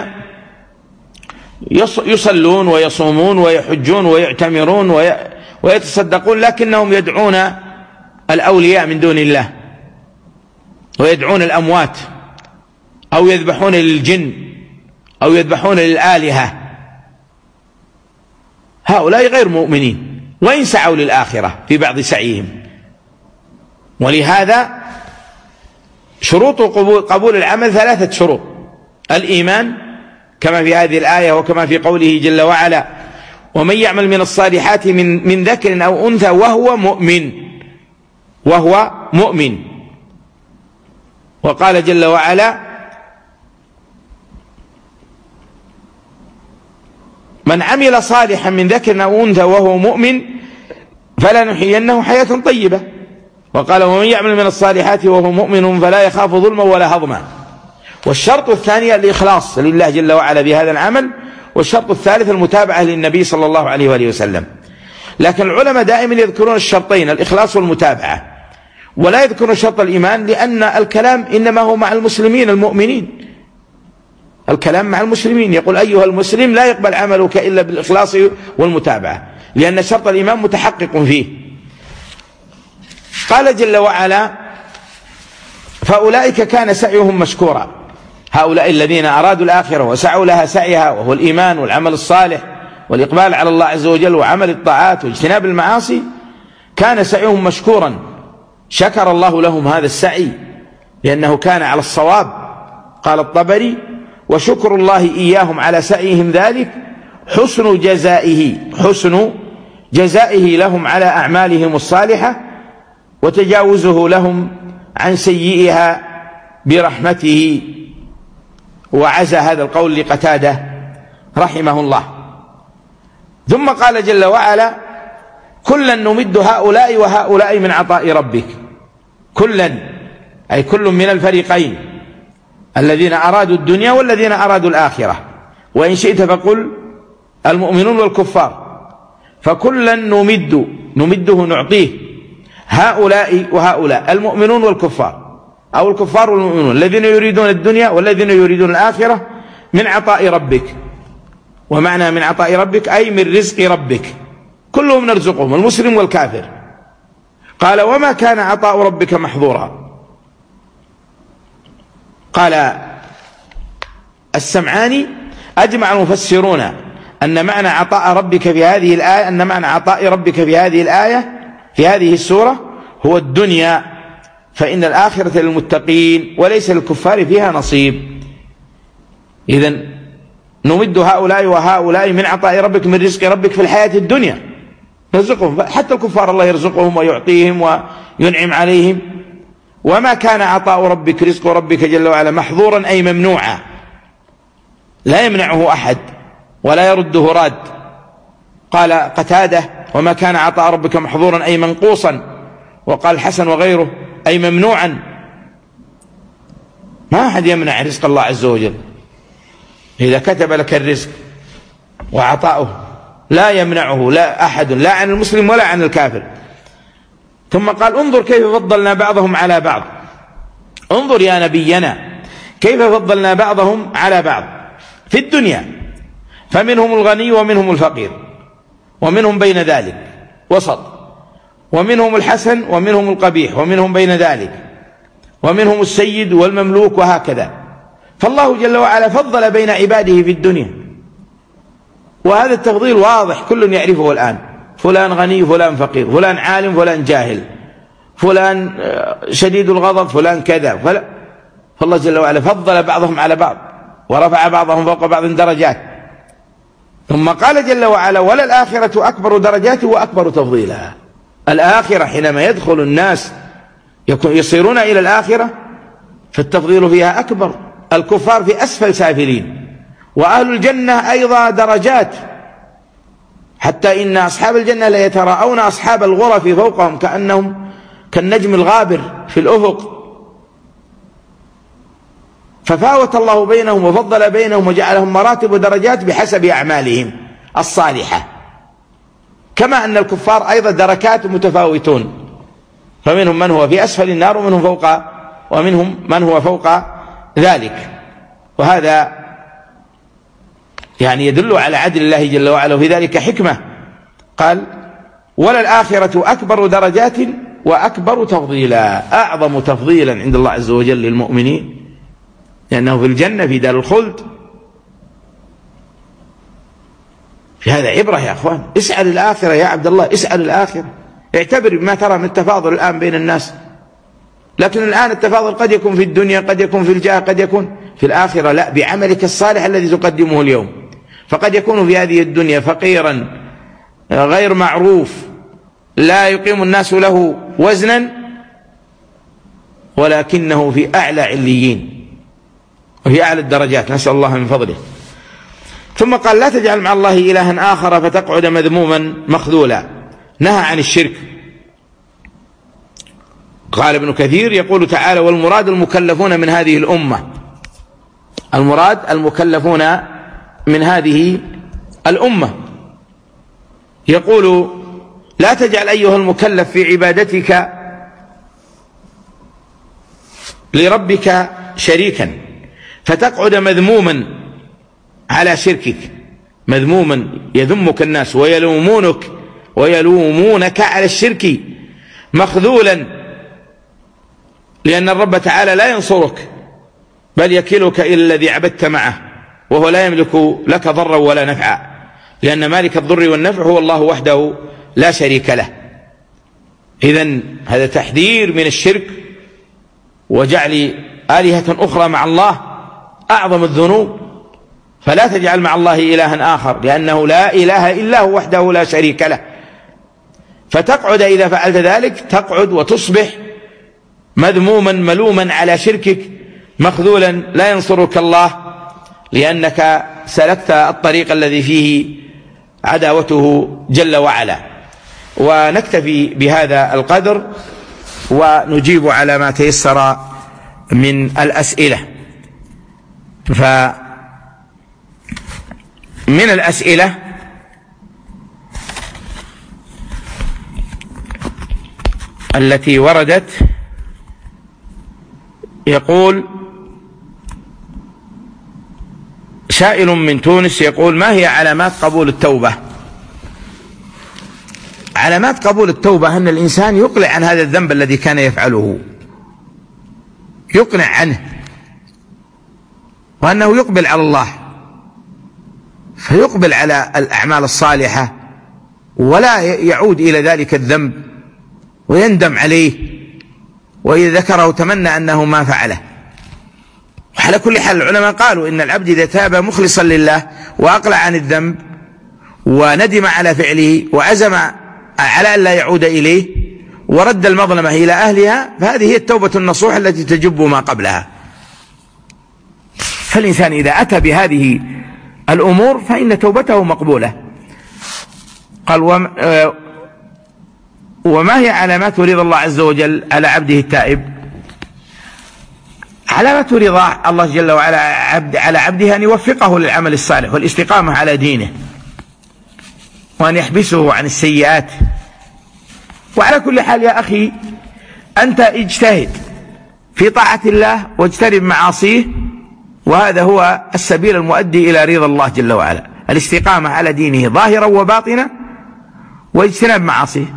يصلون ويصومون ويحجون ويعتمرون ويتصدقون لكنهم يدعون الأولياء من دون الله ويدعون الأموات أو يذبحون للجن أو يذبحون للآلهة، هؤلاء غير مؤمنين وإن سعوا للآخرة في بعض سعيهم. ولهذا شروط قبول العمل ثلاثة شروط: الإيمان كما في هذه الآية وكما في قوله جل وعلا: ومن يعمل من الصالحات من, من ذكر أو أنثى وهو مؤمن، وهو مؤمن. وقال جل وعلا: من عمل صالحا من ذكر أو أنثى وهو مؤمن فلنحيينه حياة طيبة. وقال ومن يعمل من الصالحات وهو مؤمن فلا يخاف ظلما ولا هضما. والشرط الثاني الإخلاص لله جل وعلا بهذا العمل، والشرط الثالث المتابعة للنبي صلى الله عليه وآله وسلم. لكن العلماء دائما يذكرون الشرطين الإخلاص والمتابعة، ولا يذكرون شرط الإيمان، لأن الكلام إنما هو مع المسلمين المؤمنين، الكلام مع المسلمين. يقول أيها المسلم لا يقبل عملك إلا بالإخلاص والمتابعة، لأن شرط الإيمان متحقق فيه. قال جل وعلا فأولئك كان سعيهم مشكورا. هؤلاء الذين أرادوا الآخرة وسعوا لها سعيها، وهو الإيمان والعمل الصالح والإقبال على الله عز وجل وعمل الطاعات واجتناب المعاصي، كان سعيهم مشكورا، شكر الله لهم هذا السعي لأنه كان على الصواب. قال الطبري وشكر الله إياهم على سعيهم ذلك حسن جزائه، حسن جزائه لهم على أعمالهم الصالحة، وتجاوزه لهم عن سيئها برحمته. وعزى هذا القول لقتادة رحمه الله. ثم قال جل وعلا كلا نمد هؤلاء وهؤلاء من عطاء ربك. كلا أي كل من الفريقين، الذين أرادوا الدنيا والذين أرادوا الآخرة، وإن شئت فقل المؤمنون والكفار. فكلا نمد، نمده نعطيه، هؤلاء وهؤلاء، المؤمنون والكفار، أو الكفار والمؤمنون، الذين يريدون الدنيا والذين يريدون الآخرة، من عطاء ربك. ومعنى من عطاء ربك أي من رزق ربك، كلهم نرزقهم، المسلم والكافر. قال وما كان عطاء ربك محظورا. قال السمعاني أجمع المفسرون أن معنى عطاء ربك في هذه الآية، أن معنى عطاء ربك في هذه الآية في هذه السورة هو الدنيا، فإن الآخرة للمتقين وليس للكفار فيها نصيب. إذن نمد هؤلاء وهؤلاء من عطاء ربك، من رزق ربك في الحياة الدنيا، نرزقهم، حتى الكفار الله يرزقهم ويعطيهم وينعم عليهم. وما كان عطاء ربك، رزق ربك جل وعلا، محظورا أي ممنوعا، لا يمنعه أحد ولا يرده راد. قال قتادة وما كان عطاء ربك محظورا أي منقوصا. وقال الحسن وغيره أي ممنوعا، ما أحد يمنع رزق الله عز وجل. إذا كتب لك الرزق وعطاؤه لا يمنعه لا أحد، لا عن المسلم ولا عن الكافر. ثم قال انظر كيف فضلنا بعضهم على بعض. انظر يا نبينا كيف فضلنا بعضهم على بعض في الدنيا، فمنهم الغني ومنهم الفقير، ومنهم بين ذلك وسط، ومنهم الحسن ومنهم القبيح، ومنهم بين ذلك، ومنهم السيد والمملوك، وهكذا. فالله جل وعلا فضل بين عباده في الدنيا، وهذا التفضيل واضح كل يعرفه الآن، فلان غني فلان فقير، فلان عالم فلان جاهل، فلان شديد الغضب فلان كذا فلا. فالله جل وعلا فضل بعضهم على بعض ورفع بعضهم فوق بعض درجات. ثم قال جل وعلا وللآخرة أكبر درجات وأكبر تفضيلا. الآخرة حينما يدخل الناس يصيرون إلى الآخرة فالتفضيل فيها أكبر. الكفار في أسفل سافلين، وأهل الجنة أيضا درجات، حتى إن أصحاب الجنة لا يتراءون أصحاب الغرف فوقهم كأنهم كالنجم الغابر في الأفق. ففاوت الله بينهم وفضل بينهم وجعلهم مراتب ودرجات بحسب أعمالهم الصالحة، كما أن الكفار أيضا دركات متفاوتون، فمنهم من هو في أسفل النار ومنهم فوق ومنهم من هو فوق ذلك. وهذا يعني يدل على عدل الله جل وعلا، وفي ذلك حكمة. قال وللآخرة أكبر درجات وأكبر تفضيلا، أعظم تفضيلا عند الله عز وجل للمؤمنين، لأنه في الجنة في دار الخلد. في هذا عبرة يا أخوان. اسأل الآخرة يا عبد الله، اسأل الآخرة، اعتبر بما ترى من التفاضل الآن بين الناس. لكن الآن التفاضل قد يكون في الدنيا، قد يكون في الجاه، قد يكون في الآخرة لا، بعملك الصالح الذي تقدمه اليوم. فقد يكون في هذه الدنيا فقيرا غير معروف لا يقيم الناس له وزنا، ولكنه في أعلى عليين وفي أعلى الدرجات، نسأل الله من فضله. ثم قال لا تجعل مع الله إلها آخر فتقعد مذموما مخذولا. نهى عن الشرك، قال ابن كثير يقول تعالى: والمراد المكلفون من هذه الأمة، المراد المكلفون من هذه الأمة. يقول: لا تجعل أيها المكلف في عبادتك لربك شريكا فتقعد مذموما على شركك، مذموما يذمك الناس ويلومونك ويلومونك على الشرك، مخذولا لأن الرب تعالى لا ينصرك بل يكلك إلى الذي عبدت معه وهو لا يملك لك ضرا ولا نفعا، لأن مالك الضر والنفع هو الله وحده لا شريك له. إذن هذا تحذير من الشرك وجعل آلهة أخرى مع الله أعظم الذنوب، فلا تجعل مع الله إلها آخر، لأنه لا إله إلا هو وحده لا شريك له. فتقعد إذا فعلت ذلك تقعد وتصبح مذموما ملوما على شركك، مخذولا لا ينصرك الله لأنك سلكت الطريق الذي فيه عداوته جل وعلا. ونكتفي بهذا القدر ونجيب على ما تيسر من الأسئلة. فمن الأسئلة التي وردت يقول سائل من تونس يقول: ما هي علامات قبول التوبة؟ علامات قبول التوبة أن الإنسان يقلع عن هذا الذنب الذي كان يفعله، يقنع عنه، وأنه يقبل على الله، فيقبل على الأعمال الصالحة ولا يعود إلى ذلك الذنب ويندم عليه، وإذا ذكره تمنى أنه ما فعله. وعلى كل حال العلماء قالوا إن العبد إذا تاب مخلصا لله وأقلع عن الذنب وندم على فعله وعزم على أن لا يعود إليه ورد المظلمة إلى أهلها، فهذه هي التوبة النصوح التي تجب ما قبلها. فالإنسان إذا أتى بهذه الأمور فإن توبته مقبولة. قال: وما هي علامات رضا الله عز وجل على عبده التائب؟ علامة رضا الله جل وعلا عبد على عبده أن يوفقه للعمل الصالح والاستقامة على دينه، وأن يحبسه عن السيئات. وعلى كل حال يا أخي أنت اجتهد في طاعة الله واجتنب معاصيه، وهذا هو السبيل المؤدي إلى رضا الله جل وعلا، الاستقامة على دينه ظاهرا وباطنا واجتناب معاصيه.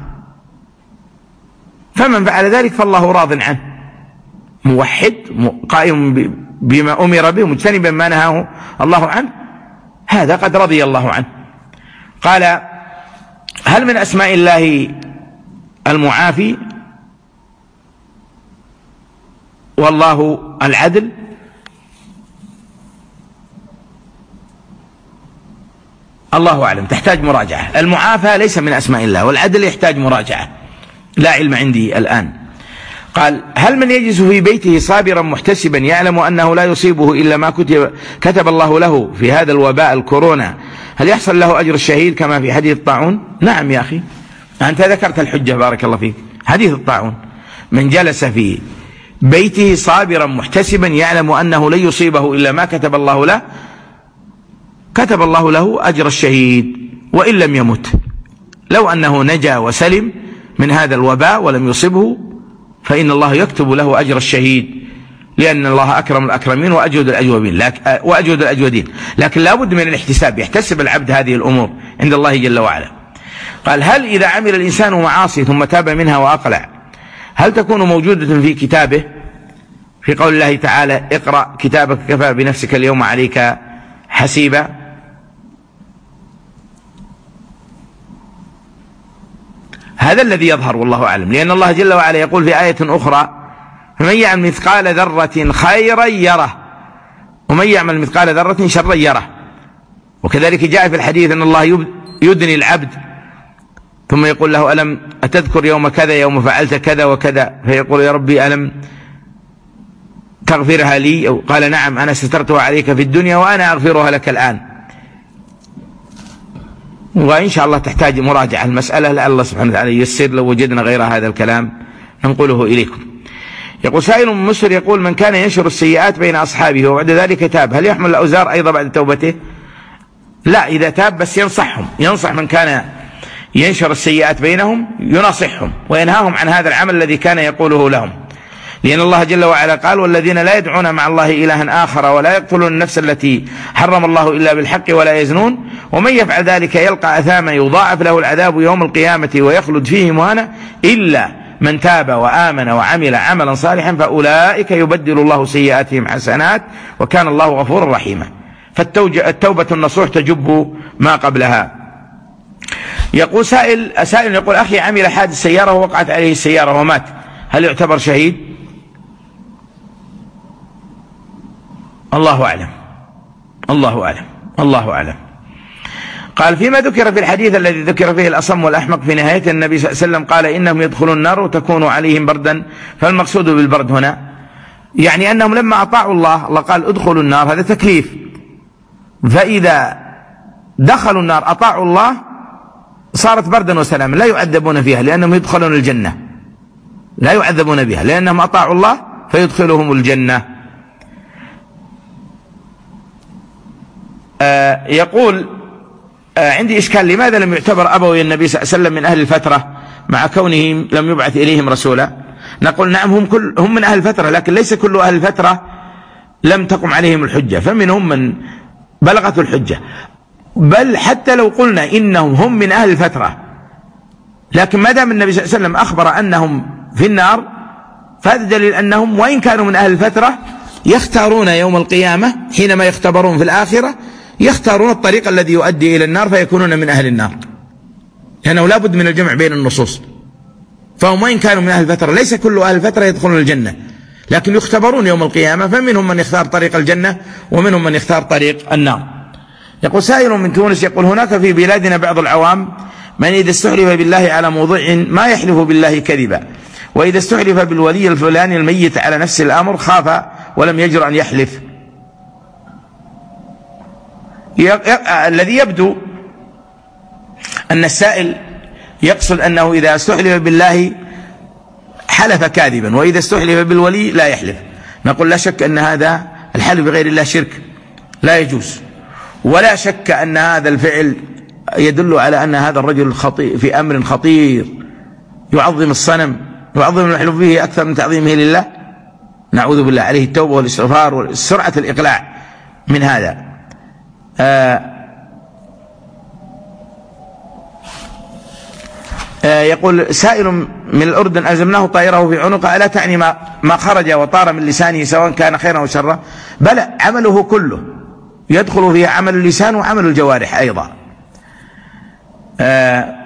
فمن فعل ذلك فالله راض عنه، موحد قائم بما أمر به مجتنبا ما نهاه الله عنه، هذا قد رضي الله عنه. قال: هل من أسماء الله المعافي؟ والله العدل. الله أعلم، تحتاج مراجعة. المعافى ليس من أسماء الله، والعدل يحتاج مراجعة، لا علم عندي الآن. قال: هل من يجلس في بيته صابرا محتسبا يعلم أنه لا يصيبه إلا ما كتب, كتب الله له في هذا الوباء الكورونا، هل يحصل له أجر الشهيد كما في حديث الطاعون؟ نعم يا أخي، أنت ذكرت الحجة، بارك الله فيك. حديث الطاعون: من جلس في بيته صابرا محتسبا يعلم أنه لن يصيبه إلا ما كتب الله له كتب الله له أجر الشهيد وإن لم يمت. لو أنه نجا وسلم من هذا الوباء ولم يصبه فإن الله يكتب له أجر الشهيد، لأن الله أكرم الأكرمين وأجود الأجودين، وأجود الأجودين. لكن لا بد من الاحتساب، يحتسب العبد هذه الأمور عند الله جل وعلا. قال: هل إذا عمل الإنسان معاصي ثم تاب منها وأقلع هل تكون موجودة في كتابه؟ في قول الله تعالى: اقرأ كتابك كفى بنفسك اليوم عليك حسيبا. هذا الذي يظهر والله أعلم، لأن الله جل وعلا يقول في آية أخرى: فمن يعمل مثقال ذرة خيرا يره ومن يعمل مثقال ذرة شرا يره. وكذلك جاء في الحديث أن الله يدني العبد ثم يقول له: ألم أتذكر يوم كذا يوم فعلت كذا وكذا، فيقول: يا ربي ألم تغفرها لي؟ أو قال: نعم أنا سترتها عليك في الدنيا وأنا أغفرها لك الآن. وإن شاء الله تحتاج مراجعة المسألة، لعل الله سبحانه وتعالى ييسر لو وجدنا غير هذا الكلام أنقله إليكم. يقول سائل من مصر يقول من كان ينشر السيئات بين أصحابه وبعد ذلك تاب هل يحمل الأوزار أيضا بعد توبته؟ لا، إذا تاب بس ينصحهم، ينصح من كان ينشر السيئات بينهم، ينصحهم وينهاهم عن هذا العمل الذي كان يقوله لهم، لأن الله جل وعلا قال والذين لا يدعون مع الله إلها آخر ولا يقتلون النفس التي حرم الله إلا بالحق ولا يزنون ومن يفعل ذلك يلقى أثاما يضاعف له العذاب يوم القيامة ويخلد فيه مهانا إلا من تاب وآمن وعمل عملا صالحا فأولئك يبدل الله سيئاتهم حسنات وكان الله غفورا رحيما. فالتوبة النصوح تجب ما قبلها. يقول سائل سائل يقول أخي عمل حادث سيارة ووقعت عليه السيارة ومات، هل يعتبر شهيد؟ الله أعلم، الله أعلم، الله أعلم. قال فيما ذكر في الحديث الذي ذكر فيه الأصم والأحمق في نهاية النبي صلى الله عليه وسلم قال إنهم يدخلون النار وتكون عليهم بردا، فالمقصود بالبرد هنا يعني أنهم لما أطاعوا الله، الله قال ادخلوا النار، هذا تكليف، فإذا دخلوا النار أطاعوا الله صارت بردا وسلاما لا يعذبون فيها لأنهم يدخلون الجنة، لا يعذبون بها لأنهم أطاعوا الله فيدخلهم الجنة. آه يقول آه عندي إشكال، لماذا لم يعتبر أبوي النبي صلى الله عليه وسلم من أهل الفترة مع كونهم لم يبعث إليهم رسولا؟ نقول نعم، هم, كل هم من أهل الفترة، لكن ليس كل أهل الفترة لم تقم عليهم الحجة، فمنهم من بلغت الحجة، بل حتى لو قلنا إنهم هم من أهل الفترة لكن ما دام النبي صلى الله عليه وسلم أخبر أنهم في النار فهذا دليل أنهم وإن كانوا من أهل الفترة يختارون يوم القيامة حينما يختبرون في الآخرة يختارون الطريق الذي يؤدي إلى النار فيكونون من أهل النار، لأنه لا بد من الجمع بين النصوص. فهم وإن كانوا من أهل الفترة ليس كل أهل الفترة يدخلون الجنة، لكن يختبرون يوم القيامة، فمنهم من يختار طريق الجنة ومنهم من يختار طريق النار. يقول سائل من تونس يقول هناك في بلادنا بعض العوام من إذا استحلف بالله على موضوع ما يحلف بالله كذبا، وإذا استحلف بالولي الفلاني الميت على نفس الأمر خاف ولم يجرؤ أن يحلف. الذي يبدو أن السائل يقصد أنه إذا استحلف بالله حلف كاذبا، وإذا استحلف بالولي لا يحلف. نقول لا شك أن هذا الحلف بغير الله شرك لا يجوز، ولا شك أن هذا الفعل يدل على أن هذا الرجل خطير في أمر خطير، يعظم الصنم، يعظم المحلوف به أكثر من تعظيمه لله، نعوذ بالله. عليه التوبة والاستغفار وسرعة الإقلاع من هذا. آه آه يقول سائل من الأردن ألزمناه طائره في عنقه، ألا تعني ما, ما خرج وطار من لسانه سواء كان خيرا أو شرا؟ بل عمله كله يدخل فيه عمل اللسان وعمل الجوارح أيضا. آه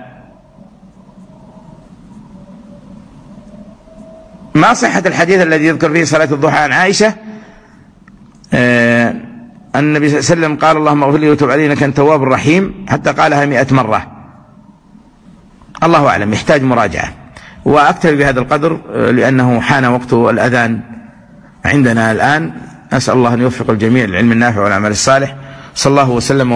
ما صحة الحديث الذي يذكر فيه صلاة الضحى عن عائشة؟ آه النبي صلى الله عليه وسلم قال اللهم اغفر لي وتب علي انك انت التواب الرحيم حتى قالها مئة مرة. الله أعلم، يحتاج مراجعة. وأكتفي بهذا القدر لأنه حان وقت الأذان عندنا الآن. أسأل الله أن يوفق الجميع للعلم النافع والعمل الصالح. صلى الله وسلم